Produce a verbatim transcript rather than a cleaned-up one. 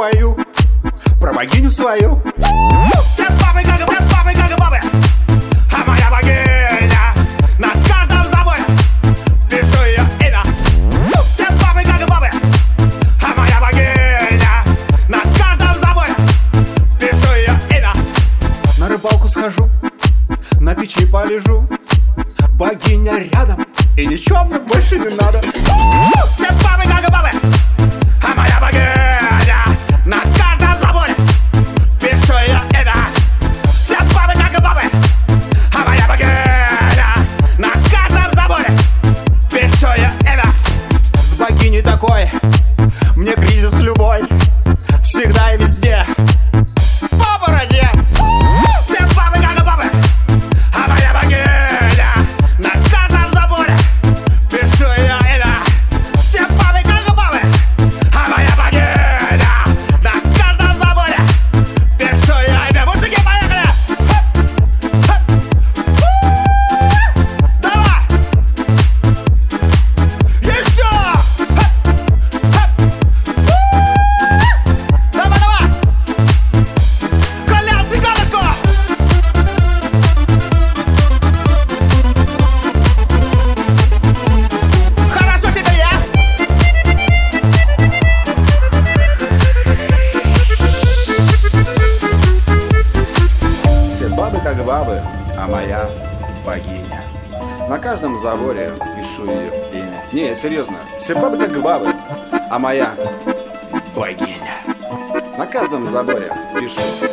пою про богиню свою. Все бабы, как бабы, бабы, как бабы, а моя богиня на каждом заборе. Пишу ее имя. Все бабы, как бабы, а моя богиня на каждом заборе. Пишу ее имя. На рыбалку схожу, на печи полежу, богиня рядом, и ничего мне больше не надо. Все бабы, как бабы, а моя богиня на каждом заборе. Пишу ее имя. Все бабы, как бабы, а моя богиня на каждом заборе. Пишу ее имя. С богиней такой мне кризис любой, всегда и везде по бороде. Все бабы, как бабы, а моя богиня на каждом заборе. Пишу ее имя. Все бабы, как бабы, а моя богиня на каждом заборе. Пишу ее имя. Мужики, поехали! Хэп, хэп. У-у-у! Давай! Еще! Хэп, хэп. У-у-у! Давай, давай! Колян, цыганочку! Хорошо тебе, я? Все бабы как бабы, а моя богиня. На каждом заборе пишу ее имя. Не, серьезно, все бабы как бабы, а моя богиня. На каждом заборе пишу